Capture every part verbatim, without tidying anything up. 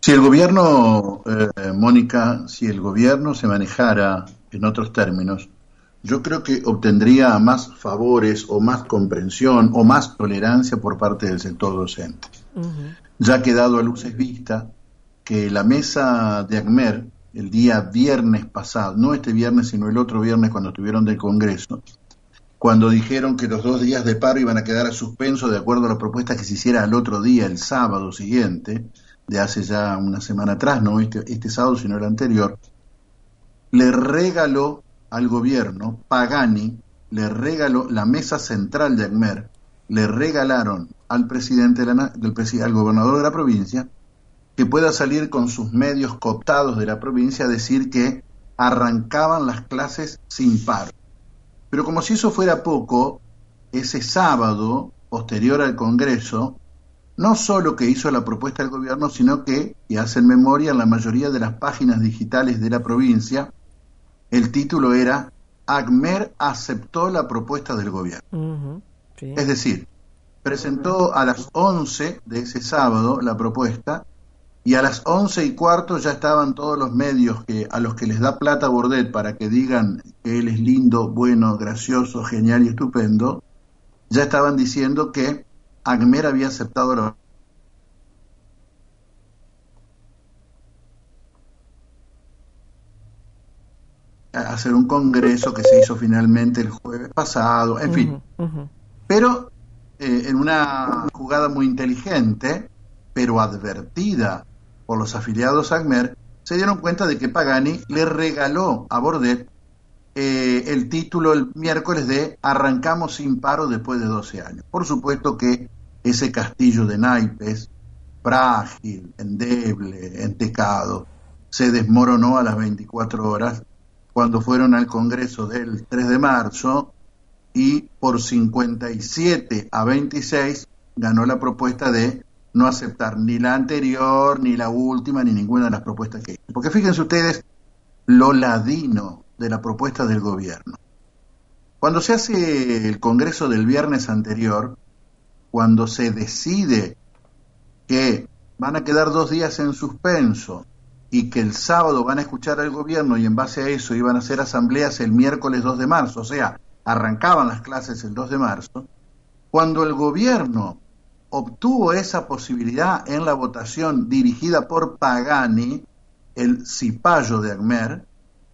Si el gobierno, eh, Mónica, si el gobierno se manejara en otros términos, yo creo que obtendría más favores o más comprensión o más tolerancia por parte del sector docente. Uh-huh. Ya ha quedado a luces vista que la mesa de ACMER, el día viernes pasado, no este viernes, sino el otro viernes cuando estuvieron del Congreso, cuando dijeron que los dos días de paro iban a quedar a suspenso de acuerdo a la propuesta que se hiciera al otro día, el sábado siguiente, de hace ya una semana atrás, no este, este sábado, sino el anterior, le regaló al gobierno, Pagani, le regaló la mesa central de ACMER, le regalaron al presidente, de la, del, al gobernador de la provincia, que pueda salir con sus medios cooptados de la provincia a decir que arrancaban las clases sin paro. Pero como si eso fuera poco, ese sábado, posterior al Congreso, no solo que hizo la propuesta del gobierno, sino que, y hacen memoria, en la mayoría de las páginas digitales de la provincia, el título era ACMER aceptó la propuesta del gobierno. Uh-huh. Sí. Es decir, presentó a las once de ese sábado la propuesta, y a las once y cuarto ya estaban todos los medios que a los que les da plata Bordet para que digan que él es lindo, bueno, gracioso, genial y estupendo, ya estaban diciendo que ACMER había aceptado la hacer un congreso que se hizo finalmente el jueves pasado, en fin. Uh-huh, uh-huh. Pero eh, en una jugada muy inteligente, pero advertida por los afiliados a ACMER, se dieron cuenta de que Pagani le regaló a Bordet eh, el título el miércoles de Arrancamos sin paro después de doce años. Por supuesto que ese castillo de naipes, frágil, endeble, entecado, se desmoronó a las veinticuatro horas cuando fueron al Congreso del tres de marzo y por cincuenta y siete a veintiséis ganó la propuesta de no aceptar ni la anterior, ni la última, ni ninguna de las propuestas que hizo. Porque fíjense ustedes lo ladino de la propuesta del gobierno. Cuando se hace el Congreso del viernes anterior, cuando se decide que van a quedar dos días en suspenso y que el sábado van a escuchar al gobierno y en base a eso iban a hacer asambleas el miércoles dos de marzo, o sea, arrancaban las clases el dos de marzo, cuando el gobierno obtuvo esa posibilidad en la votación dirigida por Pagani, el cipayo de ACMER,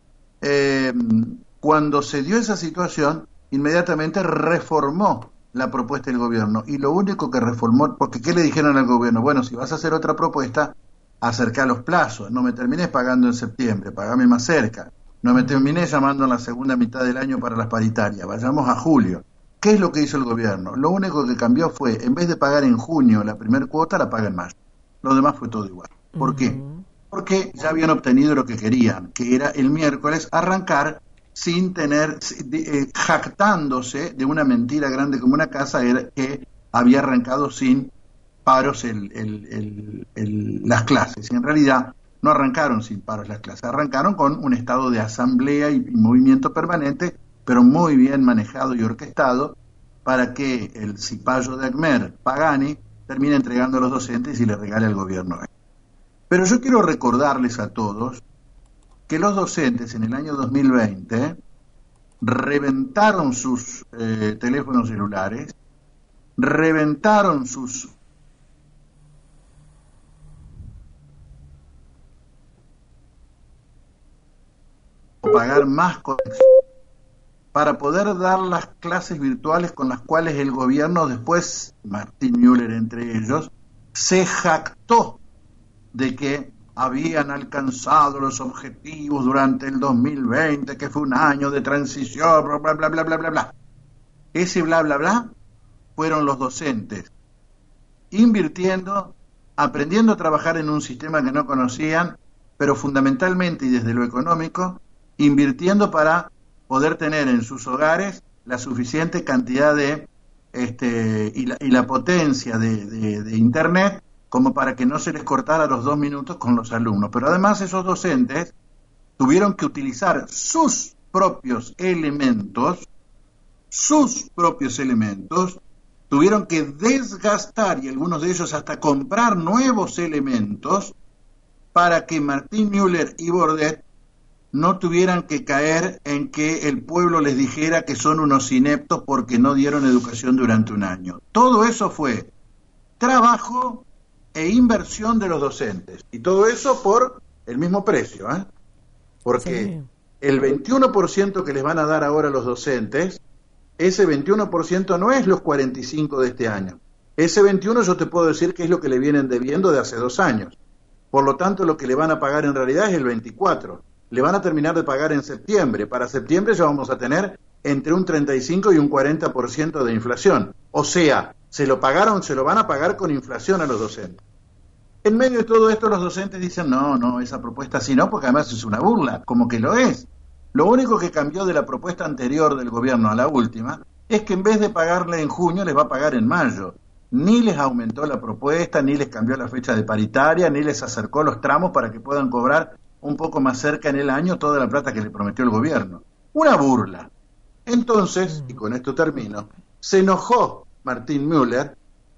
eh, cuando se dio esa situación, inmediatamente reformó la propuesta del gobierno. Y lo único que reformó, porque ¿qué le dijeron al gobierno? Bueno, si vas a hacer otra propuesta, acerca los plazos, no me termines pagando en septiembre, pagame más cerca, no me termines llamando en la segunda mitad del año para las paritarias, vayamos a julio. ¿Qué es lo que hizo el gobierno? Lo único que cambió fue, en vez de pagar en junio la primera cuota, la paga en mayo. Lo demás fue todo igual. ¿Por uh-huh. qué? Porque ya habían obtenido lo que querían, que era el miércoles arrancar sin tener, eh, jactándose de una mentira grande como una casa, era que había arrancado sin paros el, el, el, el, las clases. Y en realidad no arrancaron sin paros las clases, arrancaron con un estado de asamblea y, y movimiento permanente, pero muy bien manejado y orquestado para que el cipayo de ACMER, Pagani, termine entregando a los docentes y le regale al gobierno. Pero yo quiero recordarles a todos que los docentes en el año dos mil veinte reventaron sus eh, teléfonos celulares, reventaron sus pagar más conexión para poder dar las clases virtuales con las cuales el gobierno después, Martín Müller entre ellos, se jactó de que habían alcanzado los objetivos durante el dos mil veinte, que fue un año de transición, bla, bla, bla, bla, bla, bla, bla. Ese bla, bla, bla fueron los docentes invirtiendo, aprendiendo a trabajar en un sistema que no conocían, pero fundamentalmente y desde lo económico, invirtiendo para poder tener en sus hogares la suficiente cantidad de este y la, y la potencia de, de, de internet como para que no se les cortara los dos minutos con los alumnos. Pero además esos docentes tuvieron que utilizar sus propios elementos, sus propios elementos, tuvieron que desgastar y algunos de ellos hasta comprar nuevos elementos para que Martín Müller y Bordet no tuvieran que caer en que el pueblo les dijera que son unos ineptos porque no dieron educación durante un año. Todo eso fue trabajo e inversión de los docentes. Y todo eso por el mismo precio, ¿eh? Porque sí. El veintiuno por ciento que les van a dar ahora los docentes, ese veintiuno por ciento no es los cuarenta y cinco por ciento de este año. Ese veintiuno por ciento yo te puedo decir que es lo que le vienen debiendo de hace dos años. Por lo tanto, lo que le van a pagar en realidad es el veinticuatro por ciento. Le van a terminar de pagar en septiembre. Para septiembre ya vamos a tener entre un treinta y cinco y un cuarenta por ciento de inflación. O sea, se lo pagaron, se lo van a pagar con inflación a los docentes. En medio de todo esto los docentes dicen, no, no, esa propuesta sí no, porque además es una burla, como que lo es. Lo único que cambió de la propuesta anterior del gobierno a la última es que en vez de pagarle en junio, les va a pagar en mayo. Ni les aumentó la propuesta, ni les cambió la fecha de paritaria, ni les acercó los tramos para que puedan cobrar un poco más cerca en el año toda la plata que le prometió el gobierno. Una burla. Entonces, y con esto termino, se enojó Martín Müller,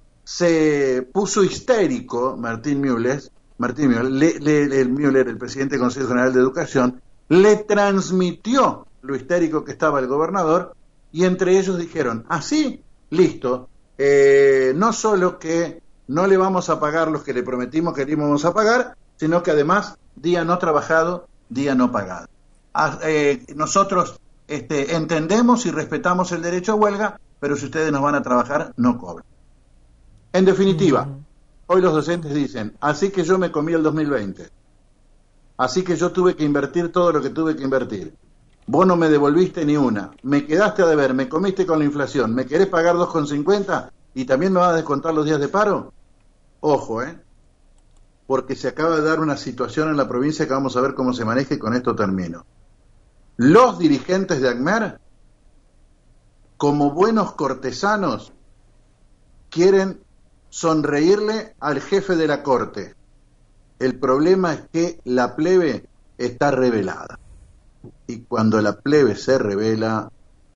se puso histérico Martín Müller, Martín Müller, le, le, el Müller, el presidente del Consejo General de Educación, le transmitió lo histérico que estaba el gobernador, y entre ellos dijeron, así, listo, eh, no solo que no le vamos a pagar los que le prometimos que le íbamos a pagar, sino que además, día no trabajado, día no pagado. Ah, eh, nosotros este, entendemos y respetamos el derecho a huelga, pero si ustedes nos van a trabajar, no cobran. En definitiva, uh-huh. Hoy los docentes dicen, así que yo me comí el dos mil veinte, así que yo tuve que invertir todo lo que tuve que invertir, vos no me devolviste ni una, me quedaste a deber, me comiste con la inflación, me querés pagar dos con cincuenta y también me vas a descontar los días de paro. Ojo, ¿eh? Porque se acaba de dar una situación en la provincia que vamos a ver cómo se maneja, y con esto termino. Los dirigentes de ACMER, como buenos cortesanos, quieren sonreírle al jefe de la corte. El problema es que la plebe está rebelada. Y cuando la plebe se rebela,